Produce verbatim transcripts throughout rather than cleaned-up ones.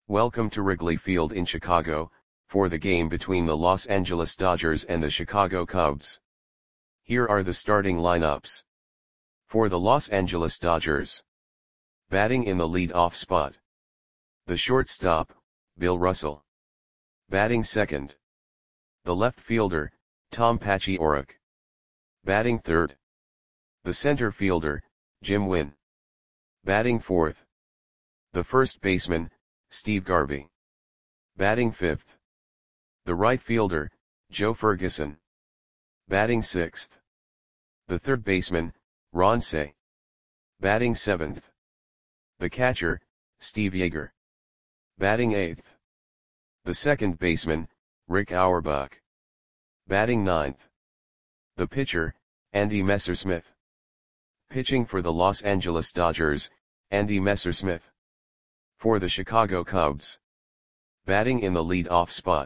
Welcome to Wrigley Field in Chicago, for the game between the Los Angeles Dodgers and the Chicago Cubs. Here are the starting lineups. For the Los Angeles Dodgers. Batting in the lead-off spot. The shortstop, Bill Russell. Batting second. The left fielder, Tom Paciorek. Batting third. The center fielder, Jim Wynn. Batting fourth. The first baseman, Steve Garvey. Batting fifth. The right fielder, Joe Ferguson. Batting sixth. The third baseman, Ron Cey. Batting seventh. The catcher, Steve Yeager. Batting eighth. The second baseman, Rick Auerbach. Batting ninth. The pitcher, Andy Messersmith. Pitching for the Los Angeles Dodgers, Andy Messersmith. For the Chicago Cubs. Batting in the lead-off spot.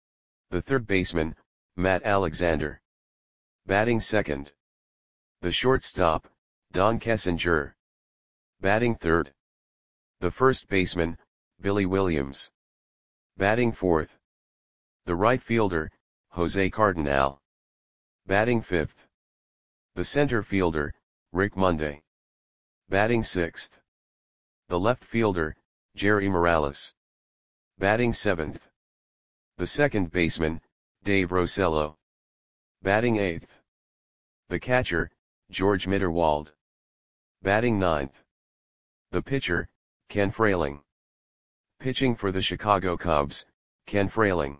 The third baseman, Matt Alexander. Batting second. The shortstop, Don Kessinger. Batting third. The first baseman, Billy Williams. Batting fourth. The right fielder, Jose Cardenal. Batting fifth. The center fielder, Rick Monday. Batting sixth. The left fielder, Jerry Morales. Batting seventh. The second baseman, Dave Rosello. Batting eighth. The catcher, George Mitterwald. Batting ninth. The pitcher, Ken Frayling. Pitching for the Chicago Cubs, Ken Frayling.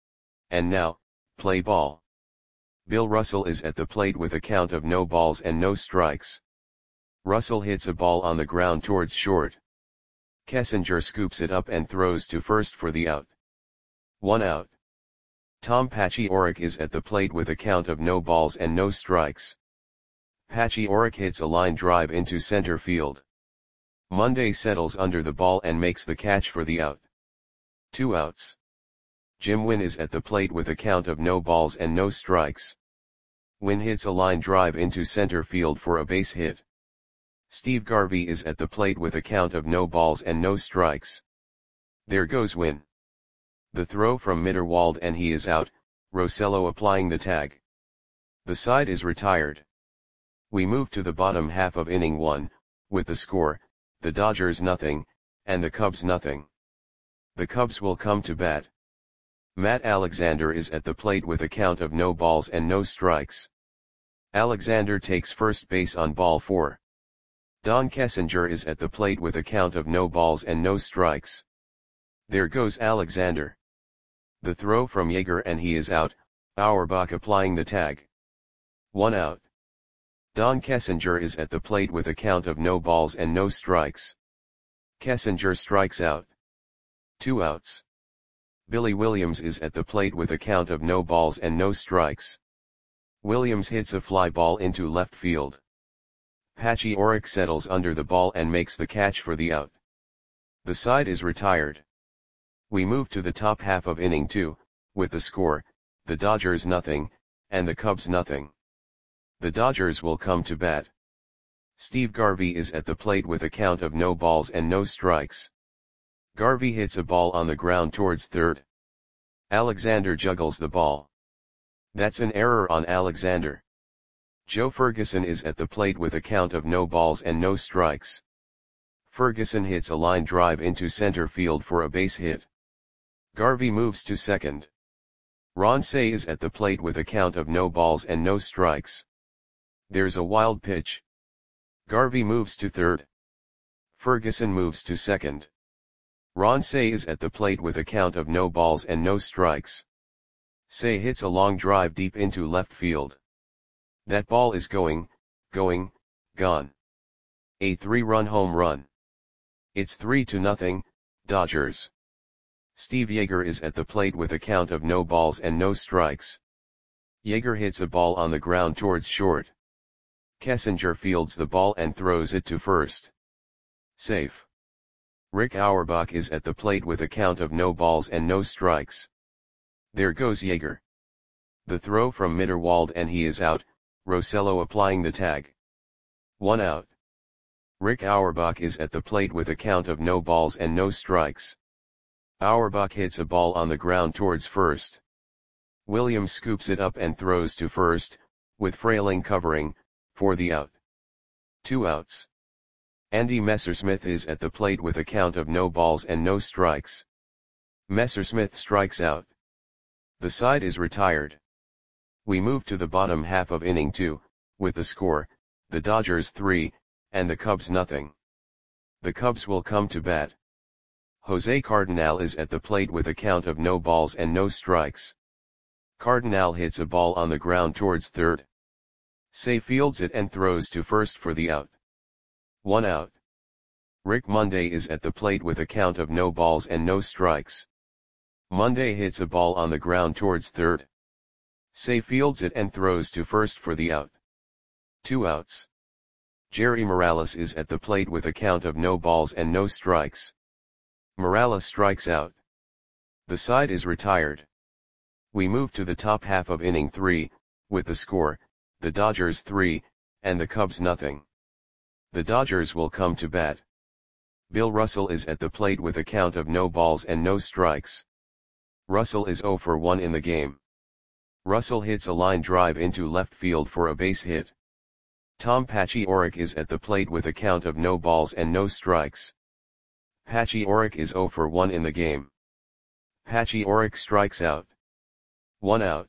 And now, play ball. Bill Russell is at the plate with a count of no balls and no strikes. Russell hits a ball on the ground towards short. Kessinger scoops it up and throws to first for the out. One out. Tom Paciorek is at the plate with a count of no balls and no strikes. Paciorek hits a line drive into center field. Monday settles under the ball and makes the catch for the out. Two outs. Jim Wynn is at the plate with a count of no balls and no strikes. Wynn hits a line drive into center field for a base hit. Steve Garvey is at the plate with a count of no balls and no strikes. There goes Wynn. The throw from Mitterwald and he is out, Rosello applying the tag. The side is retired. We move to the bottom half of inning one, with the score, the Dodgers nothing, and the Cubs nothing. The Cubs will come to bat. Matt Alexander is at the plate with a count of no balls and no strikes. Alexander takes first base on ball four. Don Kessinger is at the plate with a count of no balls and no strikes. There goes Alexander. The throw from Yeager and he is out, Auerbach applying the tag. One out. Don Kessinger is at the plate with a count of no balls and no strikes. Kessinger strikes out. Two outs. Billy Williams is at the plate with a count of no balls and no strikes. Williams hits a fly ball into left field. Paciorek settles under the ball and makes the catch for the out. The side is retired. We move to the top half of inning two, with the score, the Dodgers nothing, and the Cubs nothing. The Dodgers will come to bat. Steve Garvey is at the plate with a count of no balls and no strikes. Garvey hits a ball on the ground towards third. Alexander juggles the ball. That's an error on Alexander. Joe Ferguson is at the plate with a count of no balls and no strikes. Ferguson hits a line drive into center field for a base hit. Garvey moves to second. Ron Cey is at the plate with a count of no balls and no strikes. There's a wild pitch. Garvey moves to third. Ferguson moves to second. Ron Cey is at the plate with a count of no balls and no strikes. Cey hits a long drive deep into left field. That ball is going, going, gone. A three-run home run. It's three to nothing, Dodgers. Steve Yeager is at the plate with a count of no balls and no strikes. Yeager hits a ball on the ground towards short. Kessinger fields the ball and throws it to first. Safe. Rick Auerbach is at the plate with a count of no balls and no strikes. There goes Yeager. The throw from Mitterwald and he is out, Rosello applying the tag. One out. Rick Auerbach is at the plate with a count of no balls and no strikes. Auerbach hits a ball on the ground towards first. Williams scoops it up and throws to first, with Frayling covering, for the out. Two outs. Andy Messersmith is at the plate with a count of no balls and no strikes. Messersmith strikes out. The side is retired. We move to the bottom half of inning two, with the score, the Dodgers three, and the Cubs nothing. The Cubs will come to bat. Jose Cardenal is at the plate with a count of no balls and no strikes. Cardenal hits a ball on the ground towards third. Say fields it and throws to first for the out. One out. Rick Monday is at the plate with a count of no balls and no strikes. Monday hits a ball on the ground towards third. Say fields it and throws to first for the out. Two outs. Jerry Morales is at the plate with a count of no balls and no strikes. Morales strikes out. The side is retired. We move to the top half of inning three, with the score, the Dodgers three, and the Cubs nothing. The Dodgers will come to bat. Bill Russell is at the plate with a count of no balls and no strikes. Russell is zero for one in the game. Russell hits a line drive into left field for a base hit. Tom Paciorek is at the plate with a count of no balls and no strikes. Paciorek is zero for one in the game. Paciorek strikes out. One out.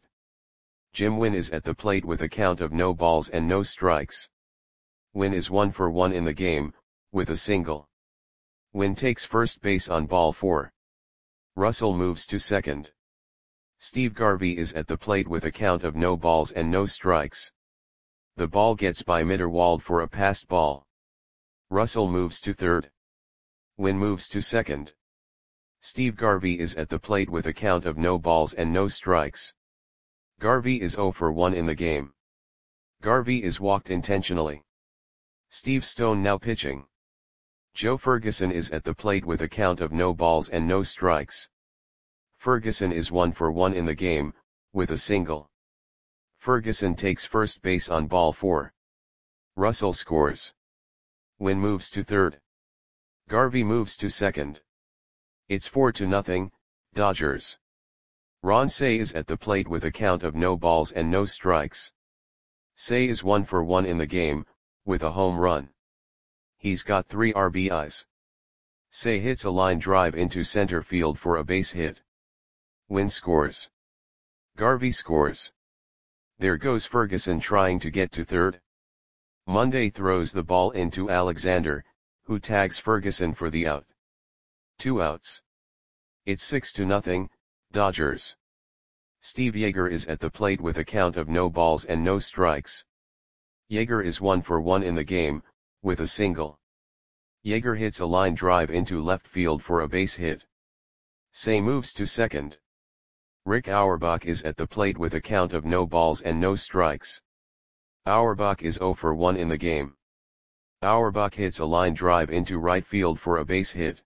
Jim Wynn is at the plate with a count of no balls and no strikes. Wynn is one for one in the game, with a single. Wynn takes first base on ball four. Russell moves to second. Steve Garvey is at the plate with a count of no balls and no strikes. The ball gets by Mitterwald for a passed ball. Russell moves to third. Wynn moves to second. Steve Garvey is at the plate with a count of no balls and no strikes. Garvey is zero for one in the game. Garvey is walked intentionally. Steve Stone now pitching. Joe Ferguson is at the plate with a count of no balls and no strikes. Ferguson is one for one in the game, with a single. Ferguson takes first base on ball four. Russell scores. Wynn moves to third. Garvey moves to second. It's four to nothing, Dodgers. Ron Cey is at the plate with a count of no balls and no strikes. Cey is one for one in the game, with a home run. He's got three R B Is. Cey hits a line drive into center field for a base hit. Wynn scores. Garvey scores. There goes Ferguson trying to get to third. Monday throws the ball into Alexander, who tags Ferguson for the out. Two outs. It's six to nothing, Dodgers. Steve Yeager is at the plate with a count of no balls and no strikes. Yeager is one for one in the game, with a single. Yeager hits a line drive into left field for a base hit. Cey moves to second. Rick Auerbach is at the plate with a count of no balls and no strikes. Auerbach is zero for one in the game. Auerbach hits a line drive into right field for a base hit.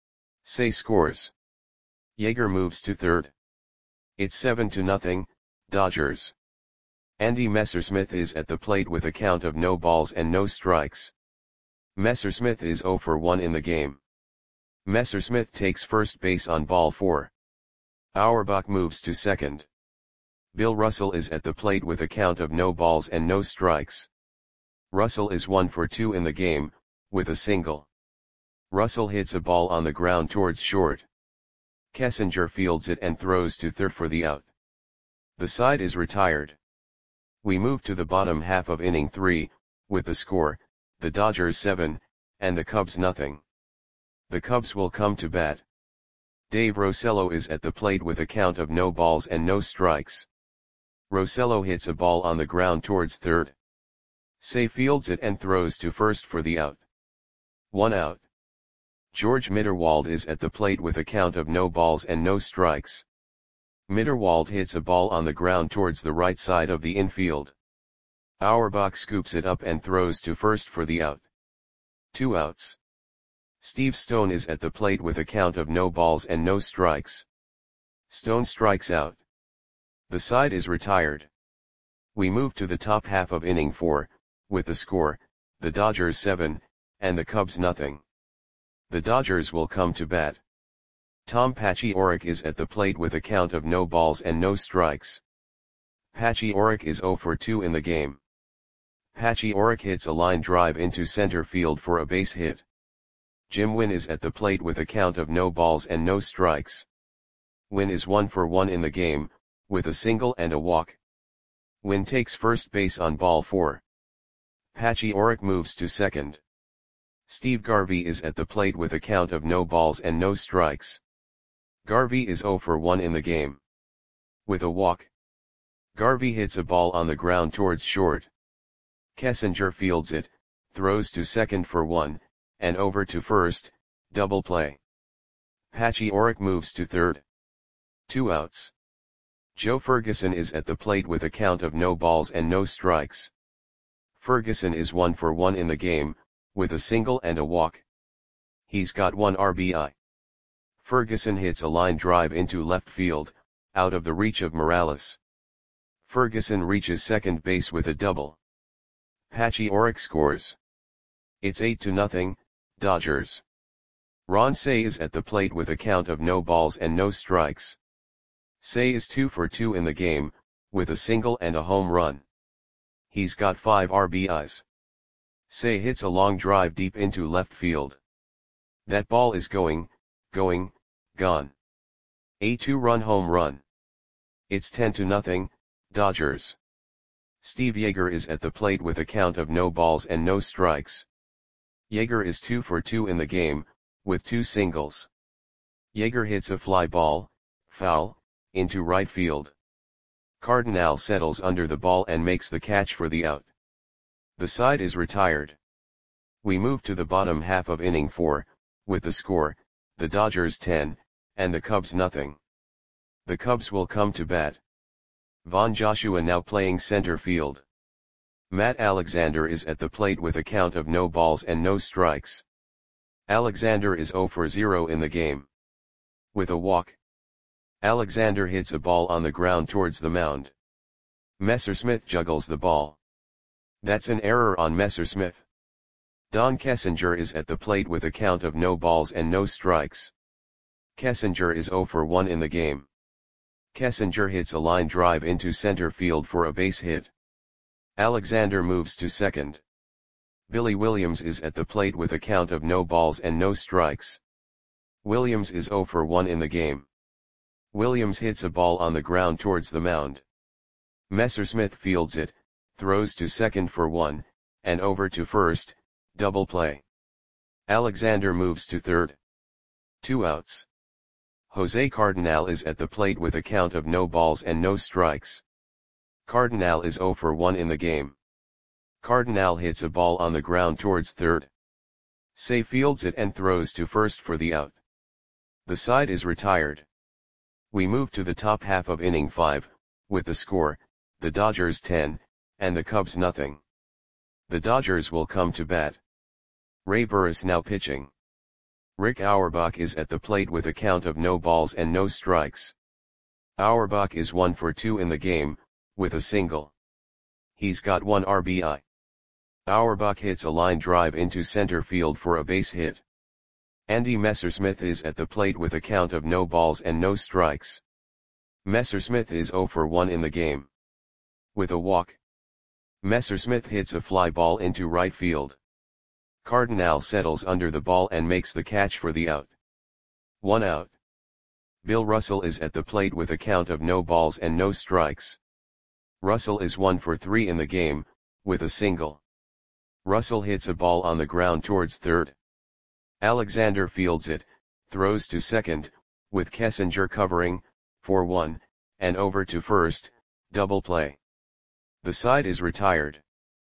Cey scores. Yeager moves to third. It's seven to nothing, Dodgers. Andy Messersmith is at the plate with a count of no balls and no strikes. Messersmith is zero for one in the game. Messersmith takes first base on ball four. Auerbach moves to second. Bill Russell is at the plate with a count of no balls and no strikes. Russell is one for two in the game, with a single. Russell hits a ball on the ground towards short. Kessinger fields it and throws to third for the out. The side is retired. We move to the bottom half of inning three, with the score, the Dodgers seven, and the Cubs nothing. The Cubs will come to bat. Dave Rosello is at the plate with a count of no balls and no strikes. Rosello hits a ball on the ground towards third. Cey fields it and throws to first for the out. One out. George Mitterwald is at the plate with a count of no balls and no strikes. Mitterwald hits a ball on the ground towards the right side of the infield. Auerbach scoops it up and throws to first for the out. Two outs. Steve Stone is at the plate with a count of no balls and no strikes. Stone strikes out. The side is retired. We move to the top half of inning four, with the score, the Dodgers seven, and the Cubs nothing. The Dodgers will come to bat. Tom Pachioric is at the plate with a count of no balls and no strikes. Pachioric is zero for two in the game. Pachioric hits a line drive into center field for a base hit. Jim Wynn is at the plate with a count of no balls and no strikes. Wynn is one for one in the game, with a single and a walk. Wynn takes first base on ball four. Pachioric moves to second. Steve Garvey is at the plate with a count of no balls and no strikes. Garvey is zero for one in the game. With a walk. Garvey hits a ball on the ground towards short. Kessinger fields it, throws to second for one, and over to first, double play. Pachioric moves to third. Two outs. Joe Ferguson is at the plate with a count of no balls and no strikes. Ferguson is one for one in the game, with a single and a walk. He's got one R B I. Ferguson hits a line drive into left field, out of the reach of Morales. Ferguson reaches second base with a double. Pachioric scores. It's eight to nothing, Dodgers. Ron Cey is at the plate with a count of no balls and no strikes. Cey is two for two in the game, with a single and a home run. He's got five R B Is. Cey hits a long drive deep into left field. That ball is going, going, gone. A two-run home run. It's ten to nothing, Dodgers. Steve Yeager is at the plate with a count of no balls and no strikes. Yeager is two for two in the game, with two singles. Yeager hits a fly ball, foul, into right field. Cardinal settles under the ball and makes the catch for the out. The side is retired. We move to the bottom half of inning four, with the score, the Dodgers ten, and the Cubs nothing. The Cubs will come to bat. Von Joshua now playing center field. Matt Alexander is at the plate with a count of no balls and no strikes. Alexander is zero for zero in the game. With a walk. Alexander hits a ball on the ground towards the mound. Messersmith juggles the ball. That's an error on Messersmith. Don Kessinger is at the plate with a count of no balls and no strikes. Kessinger is zero for one in the game. Kessinger hits a line drive into center field for a base hit. Alexander moves to second. Billy Williams is at the plate with a count of no balls and no strikes. Williams is zero for one in the game. Williams hits a ball on the ground towards the mound. Messersmith fields it, throws to second for one, and over to first, double play. Alexander moves to third. Two outs. Jose Cardinal is at the plate with a count of no balls and no strikes. Cardinal is zero for one in the game. Cardinal hits a ball on the ground towards third. Cey fields it and throws to first for the out. The side is retired. We move to the top half of inning five, with the score, the Dodgers ten, and the Cubs nothing. The Dodgers will come to bat. Ray Burris now pitching. Rick Auerbach is at the plate with a count of no balls and no strikes. Auerbach is one for two in the game, with a single. He's got one R B I. Auerbach hits a line drive into center field for a base hit. Andy Messersmith is at the plate with a count of no balls and no strikes. Messersmith is zero for one in the game. With a walk. Messersmith hits a fly ball into right field. Cardinal settles under the ball and makes the catch for the out. One out. Bill Russell is at the plate with a count of no balls and no strikes. Russell is one for three in the game, with a single. Russell hits a ball on the ground towards third. Alexander fields it, throws to second, with Kessinger covering, for one, and over to first, double play. The side is retired.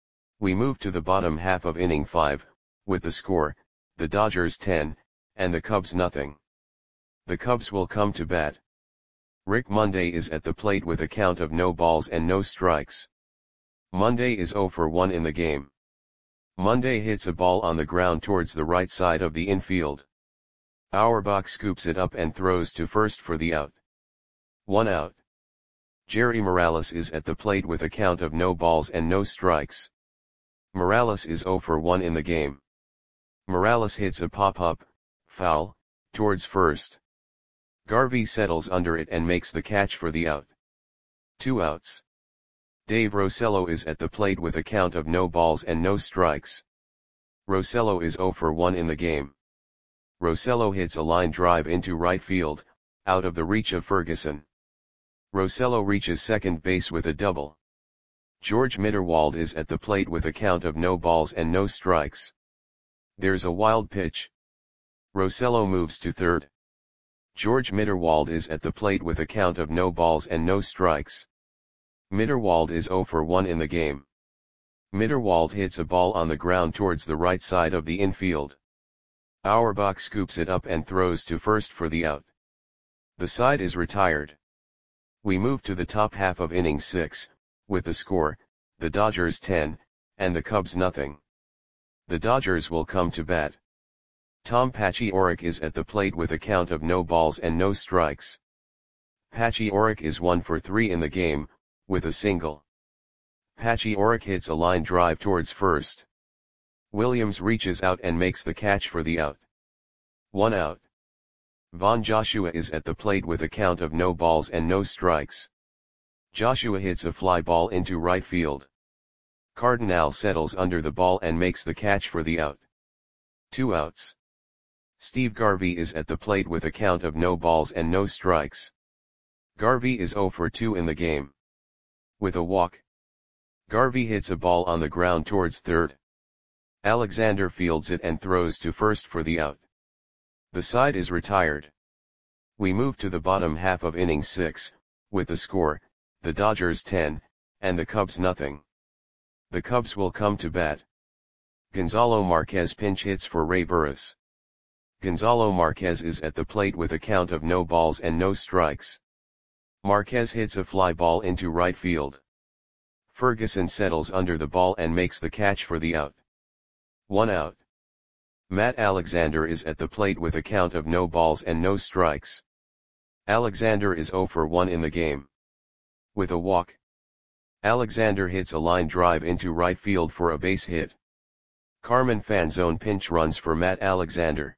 We move to the bottom half of inning five, with the score, the Dodgers ten, and the Cubs nothing. The Cubs will come to bat. Rick Monday is at the plate with a count of no balls and no strikes. Monday is zero for one in the game. Monday hits a ball on the ground towards the right side of the infield. Auerbach scoops it up and throws to first for the out. One out. Jerry Morales is at the plate with a count of no balls and no strikes. Morales is zero for one in the game. Morales hits a pop-up, foul, towards first. Garvey settles under it and makes the catch for the out. Two outs. Dave Rosello is at the plate with a count of no balls and no strikes. Rosello is oh for one in the game. Rosello hits a line drive into right field, out of the reach of Ferguson. Rosello reaches second base with a double. George Mitterwald is at the plate with a count of no balls and no strikes. There's a wild pitch. Rosello moves to third. George Mitterwald is at the plate with a count of no balls and no strikes. Mitterwald is oh for one in the game. Mitterwald hits a ball on the ground towards the right side of the infield. Auerbach scoops it up and throws to first for the out. The side is retired. We move to the top half of inning six, with the score, the Dodgers ten, and the Cubs nothing. The Dodgers will come to bat. Tom Paciorek is at the plate with a count of no balls and no strikes. Paciorek is one for three in the game, with a single. Paciorek hits a line drive towards first. Williams reaches out and makes the catch for the out. One out. Von Joshua is at the plate with a count of no balls and no strikes. Joshua hits a fly ball into right field. Cardinal settles under the ball and makes the catch for the out. Two outs. Steve Garvey is at the plate with a count of no balls and no strikes. Garvey is oh for two in the game. With a walk. Garvey hits a ball on the ground towards third. Alexander fields it and throws to first for the out. The side is retired. We move to the bottom half of inning six, with the score, the Dodgers ten, and the Cubs nothing. The Cubs will come to bat. Gonzalo Marquez pinch hits for Ray Burris. Gonzalo Marquez is at the plate with a count of no balls and no strikes. Marquez hits a fly ball into right field. Ferguson settles under the ball and makes the catch for the out. One out. Matt Alexander is at the plate with a count of no balls and no strikes. Alexander is oh for one in the game. With a walk. Alexander hits a line drive into right field for a base hit. Carmen Fanzone pinch runs for Matt Alexander.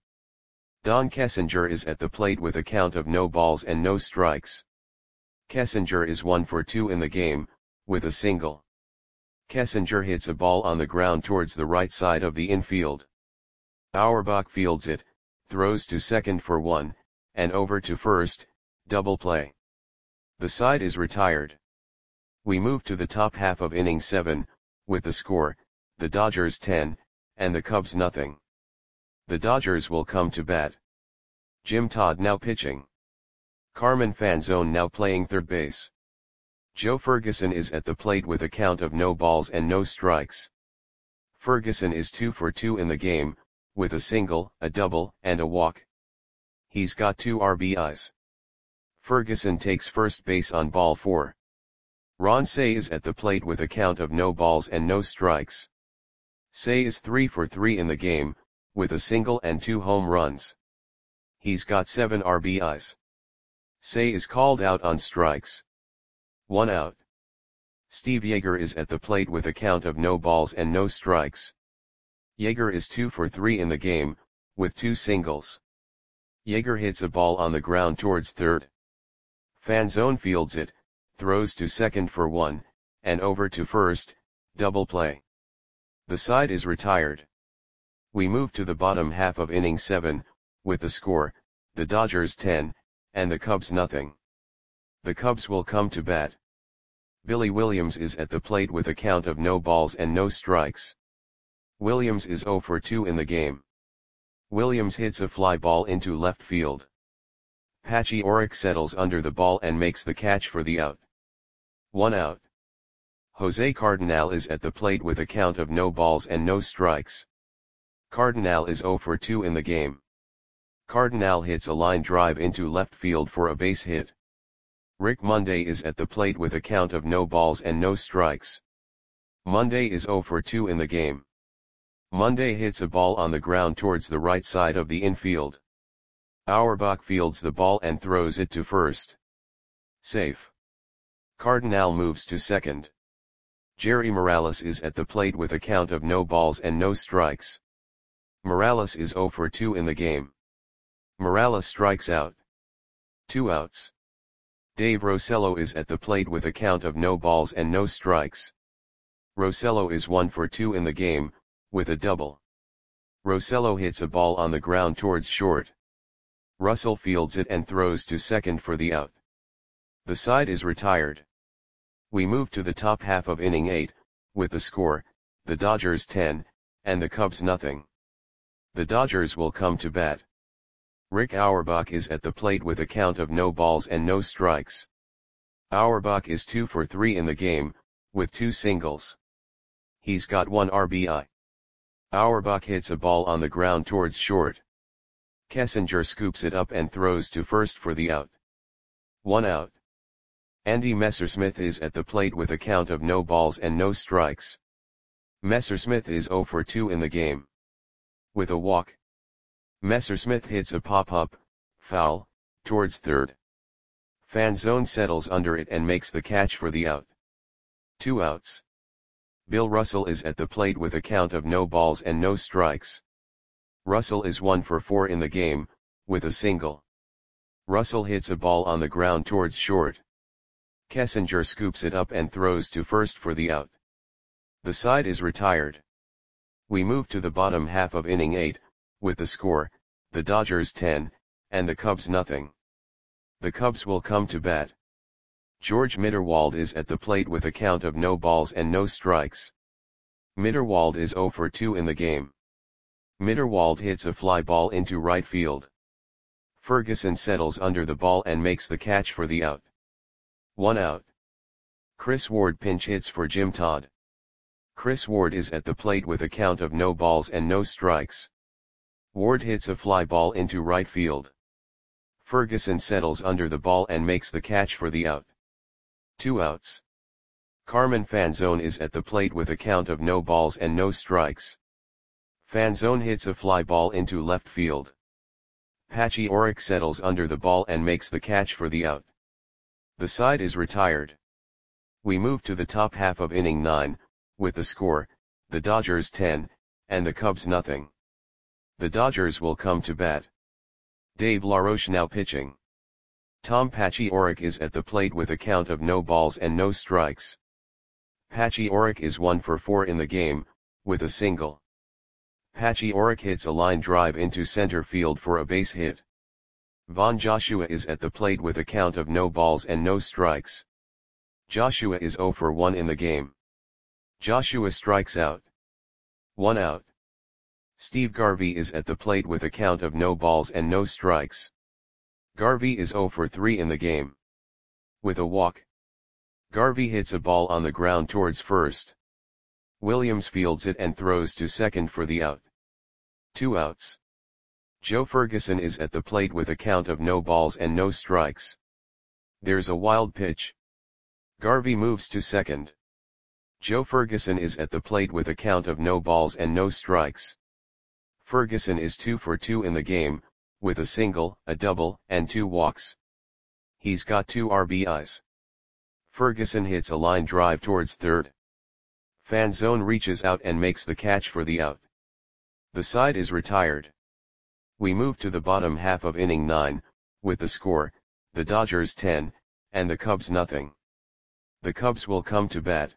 Don Kessinger is at the plate with a count of no balls and no strikes. Kessinger is one for two in the game, with a single. Kessinger hits a ball on the ground towards the right side of the infield. Auerbach fields it, throws to second for one, and over to first, double play. The side is retired. We move to the top half of inning seven, with the score, the Dodgers ten, and the Cubs nothing. The Dodgers will come to bat. Jim Todd now pitching. Carmen Fanzone now playing third base. Joe Ferguson is at the plate with a count of no balls and no strikes. Ferguson is two for two in the game, with a single, a double, and a walk. He's got two R B Is. Ferguson takes first base on ball four. Ron Cey is at the plate with a count of no balls and no strikes. Cey is three for three in the game, with a single and two home runs. He's got seven R B Is. Cey is called out on strikes. One out. Steve Yeager is at the plate with a count of no balls and no strikes. Yeager is two for three in the game, with two singles. Yeager hits a ball on the ground towards third. Fanzone fields it, throws to second for one, and over to first, double play. The side is retired. We move to the bottom half of inning seven, with the score, the Dodgers ten, and the Cubs nothing. The Cubs will come to bat. Billy Williams is at the plate with a count of no balls and no strikes. Williams is oh for two in the game. Williams hits a fly ball into left field. Paciorek settles under the ball and makes the catch for the out. One out. Jose Cardinal is at the plate with a count of no balls and no strikes. Cardinal is oh for two in the game. Cardinal hits a line drive into left field for a base hit. Rick Monday is at the plate with a count of no balls and no strikes. Monday is oh for two in the game. Monday hits a ball on the ground towards the right side of the infield. Auerbach fields the ball and throws it to first. Safe. Cardinal moves to second. Jerry Morales is at the plate with a count of no balls and no strikes. Morales is oh for two in the game. Morales strikes out. Two outs. Dave Rosello is at the plate with a count of no balls and no strikes. Rosello is one for two in the game, with a double. Rosello hits a ball on the ground towards short. Russell fields it and throws to second for the out. The side is retired. We move to the top half of inning eight, with the score, the Dodgers ten, and the Cubs nothing. The Dodgers will come to bat. Rick Auerbach is at the plate with a count of no balls and no strikes. Auerbach is two for three in the game, with two singles. He's got one R B I. Auerbach hits a ball on the ground towards short. Kessinger scoops it up and throws to first for the out. One out. Andy Messersmith is at the plate with a count of no balls and no strikes. Messersmith is zero for two in the game. With a walk. Messersmith hits a pop-up, foul, towards third. Fanzone settles under it and makes the catch for the out. Two outs. Bill Russell is at the plate with a count of no balls and no strikes. Russell is one for four in the game, with a single. Russell hits a ball on the ground towards short. Kessinger scoops it up and throws to first for the out. The side is retired. We move to the bottom half of inning eight, with the score, the Dodgers ten, and the Cubs nothing. The Cubs will come to bat. George Mitterwald is at the plate with a count of no balls and no strikes. Mitterwald is zero for two in the game. Mitterwald hits a fly ball into right field. Ferguson settles under the ball and makes the catch for the out. One out. Chris Ward pinch hits for Jim Todd. Chris Ward is at the plate with a count of no balls and no strikes. Ward hits a fly ball into right field. Ferguson settles under the ball and makes the catch for the out. Two outs. Carmen Fanzone is at the plate with a count of no balls and no strikes. Fanzone hits a fly ball into left field. Patchy Oric settles under the ball and makes the catch for the out. The side is retired. We move to the top half of inning nine, with the score, the Dodgers ten, and the Cubs nothing. The Dodgers will come to bat. Dave LaRoche now pitching. Tom Patchy Oric is at the plate with a count of no balls and no strikes. Patchy Oric is one for four in the game, with a single. Patchy Oric hits a line drive into center field for a base hit. Von Joshua is at the plate with a count of no balls and no strikes. Joshua is zero for one in the game. Joshua strikes out. One out. Steve Garvey is at the plate with a count of no balls and no strikes. Garvey is zero for three in the game. With a walk. Garvey hits a ball on the ground towards first. Williams fields it and throws to second for the out. Two outs. Joe Ferguson is at the plate with a count of no balls and no strikes. There's a wild pitch. Garvey moves to second. Joe Ferguson is at the plate with a count of no balls and no strikes. Ferguson is two for two in the game, with a single, a double, and two walks. He's got two R B Is. Ferguson hits a line drive towards third. Fanzone reaches out and makes the catch for the out. The side is retired. We move to the bottom half of inning nine, with the score, the Dodgers ten, and the Cubs nothing. The Cubs will come to bat.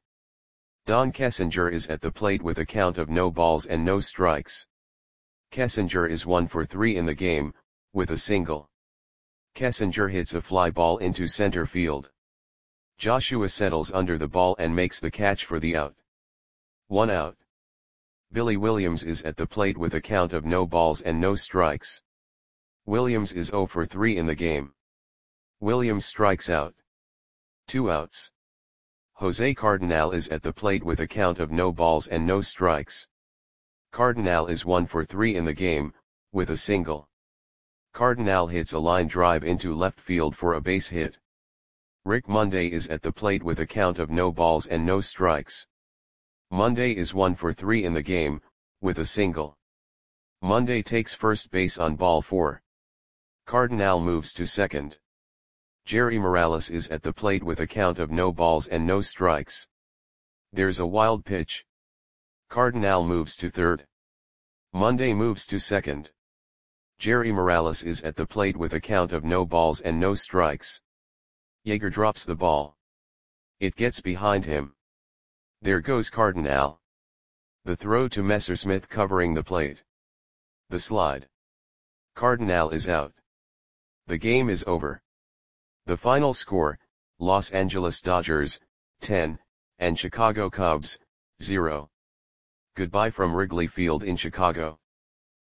Don Kessinger is at the plate with a count of no balls and no strikes. Kessinger is one for three in the game, with a single. Kessinger hits a fly ball into center field. Joshua settles under the ball and makes the catch for the out. One out. Billy Williams is at the plate with a count of no balls and no strikes. Williams is zero for three in the game. Williams strikes out. Two outs. Jose Cardinal is at the plate with a count of no balls and no strikes. Cardinal is one for three in the game, with a single. Cardinal hits a line drive into left field for a base hit. Rick Monday is at the plate with a count of no balls and no strikes. Monday is one for three in the game, with a single. Monday takes first base on ball four. Cardinal moves to second. Jerry Morales is at the plate with a count of no balls and no strikes. There's a wild pitch. Cardinal moves to third. Monday moves to second. Jerry Morales is at the plate with a count of no balls and no strikes. Yeager drops the ball. It gets behind him. There goes Cardinal. The throw to Messersmith covering the plate. The slide. Cardinal is out. The game is over. The final score, Los Angeles Dodgers, ten, and Chicago Cubs, zero. Goodbye from Wrigley Field in Chicago.